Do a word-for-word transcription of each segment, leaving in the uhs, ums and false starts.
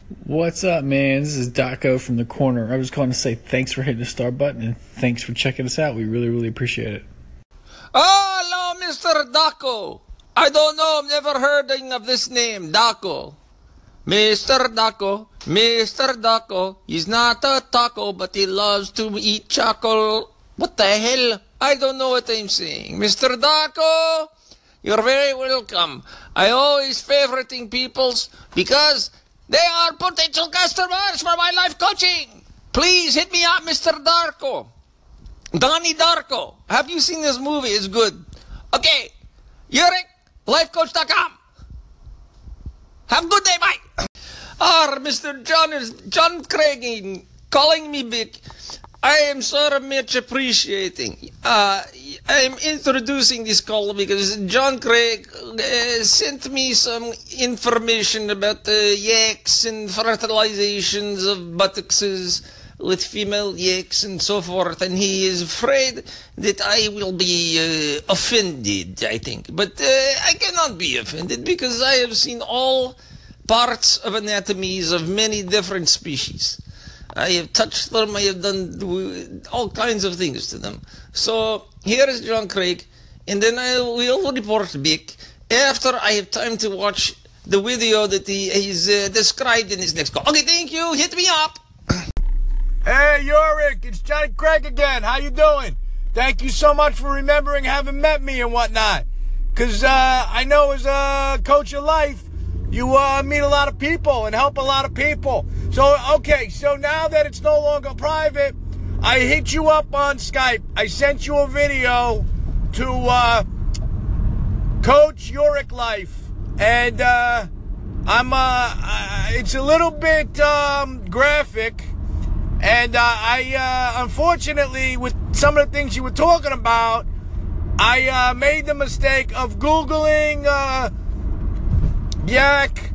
What's up, man? This is Daco from the corner. I was calling to say thanks for hitting the star button and thanks for checking us out. We really, really appreciate it. Oh, hello, Mister Daco. I don't know, I've never heard of this name, Daco. Mister Daco, Mister Daco, he's not a taco, but he loves to eat chocolate. What the hell? I don't know what I'm saying. Mister Daco, you're very welcome. I always favoriting people's because they are potential customers for my life coaching. Please hit me up, Mister Darko. Donnie Darko. Have you seen this movie? It's good. Okay. Yurik, lifecoach dot com. Have a good day, bye. Ah, Mister John is John Craig calling me back. I am so much appreciating. Uh, I am introducing this call because John Craig uh, sent me some information about the uh, yaks and fertilizations of buttocks with female yaks and so forth, and he is afraid that I will be uh, offended, I think. But uh, I cannot be offended because I have seen all parts of anatomies of many different species. I have touched them, I have done all kinds of things to them. So here is John Craig, and then I will report back after I have time to watch the video that he is uh, described in his next call. Okay, thank you. Hit me up. Hey, Yorick, it's Johnny Craig again. How you doing? Thank you so much for remembering having met me and whatnot. Because uh, I know as a coach of life, you uh, meet a lot of people and help a lot of people. So, okay, so now that it's no longer private, I hit you up on Skype. I sent you a video to uh, Coach Yorick Life. And uh, I'm, uh, uh, it's a little bit um, graphic. And uh, I, uh, unfortunately, with some of the things you were talking about, I uh, made the mistake of Googling uh, yak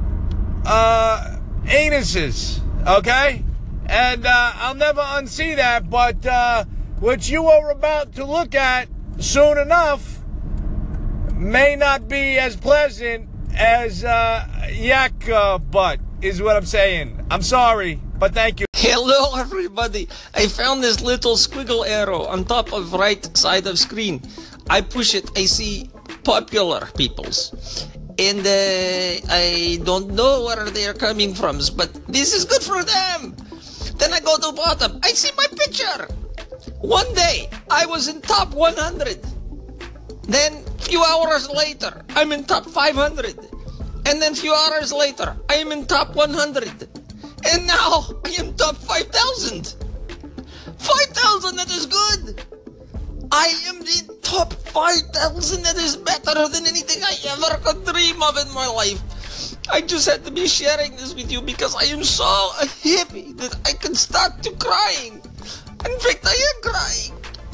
uh, anuses, okay? And uh, I'll never unsee that, but uh, what you are about to look at soon enough may not be as pleasant as uh, yak uh, butt, is what I'm saying. I'm sorry, but thank you. Hello everybody, I found this little squiggle arrow on top of right side of screen. I push it, I see popular peoples. And uh, I don't know where they are coming from, but this is good for them. Then I go to bottom, I see my picture. One day, I was in top one hundred. Then, few hours later, I'm in top five hundred. And then few hours later, I am in top one hundred. And now, I am top five thousand. five thousand, that is good. I am the top five thousand. That is better than anything I ever could dream of in my life. I just had to be sharing this with you because I am so happy that I can start to crying. In fact, I am crying.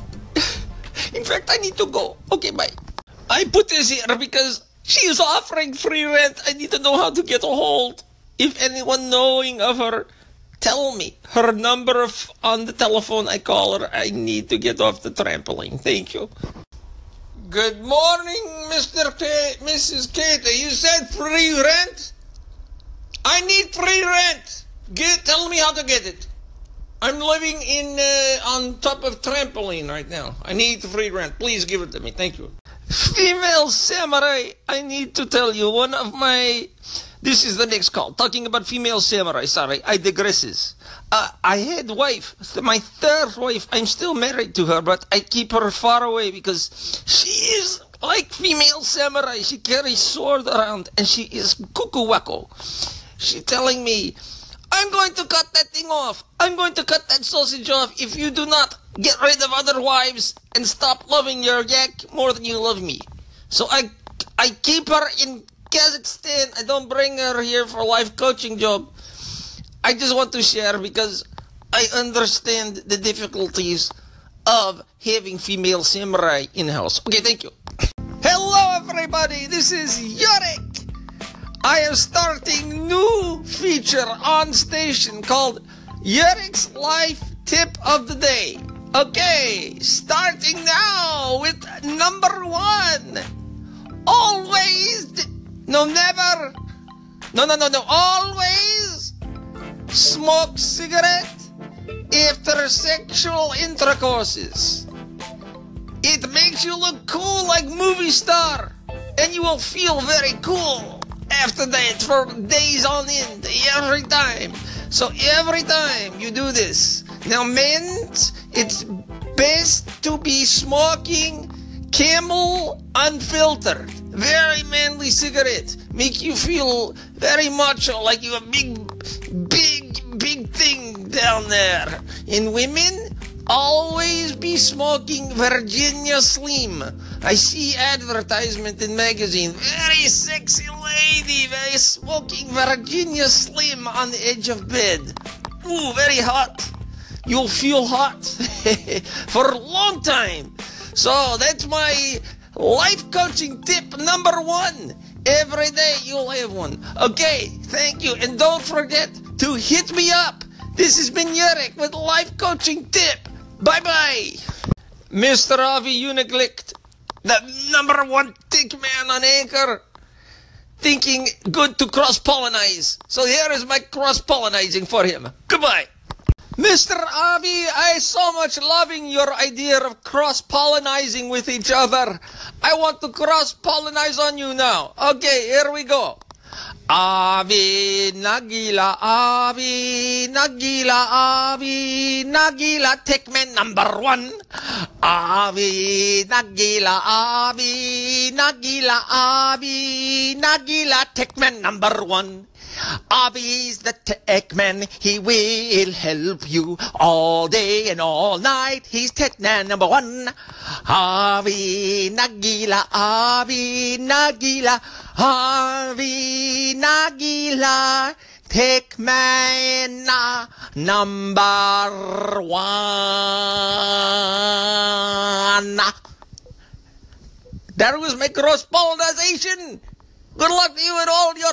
In fact, I need to go. Okay, bye. I put this here because she is offering free rent. I need to know how to get a hold. If anyone knowing of her, tell me her number of, on the telephone. I call her. I need to get off the trampoline. Thank you. Good morning, Mister K, Missus Katie. You said free rent? I need free rent. Get, tell me how to get it. I'm living in uh, on top of trampoline right now. I need free rent. Please give it to me. Thank you. Female samurai. I need to tell you one of my. This is the next call. Talking about female samurai. Sorry, I digresses. Uh, I had wife, my third wife. I'm still married to her, but I keep her far away because she is like female samurai. She carries sword around and she is cuckoo wacko. She telling me, I'm going to cut that thing off. I'm going to cut that sausage off if you do not get rid of other wives and stop loving your yak more than you love me. So I, I keep her in Kazakhstan. I don't bring her here for a life coaching job. I just want to share because I understand the difficulties of having female samurai in the house. Okay, thank you. Hello everybody, this is Yorick. I am starting new feature on station called Yorick's Life Tip of the Day. Okay, starting now with number one. Always, no never, no, no, no, no, always smoke cigarette after sexual intercourses. It makes you look cool like movie star, and you will feel very cool after that for days on end, every time. So every time you do this. Now men, it's best to be smoking Camel Unfiltered. Very manly cigarette. Make you feel very macho, like you a big, big, big thing down there. In women, always be smoking Virginia Slim. I see advertisement in magazine. Very sexy lady, very smoking Virginia Slim on the edge of bed. Ooh, very hot. You'll feel hot for a long time. So that's my life coaching tip number one. Every day you'll have one. Okay, thank you. And don't forget to hit me up. This has been Yerek with life coaching tip. Bye-bye. Mister Avi Uniglicht, the number one tick man on Anchor, thinking good to cross-pollinize. So here is my cross-pollinizing for him. Goodbye. Mister Avi, I so much loving your idea of cross-pollinizing with each other. I want to cross-pollinize on you now. Okay, here we go. Avi Nagila, Avi Nagila, Avi Nagila, Techman number one. Avi Nagila, Avi Nagila, Avi Nagila, Techman number one. Avi's the tech man, he will help you all day and all night. He's tech man number one. Avi Nagila, Avi Nagila, Avi Nagila, tech man number one. That was my cross-pollinization. Good luck to you and all your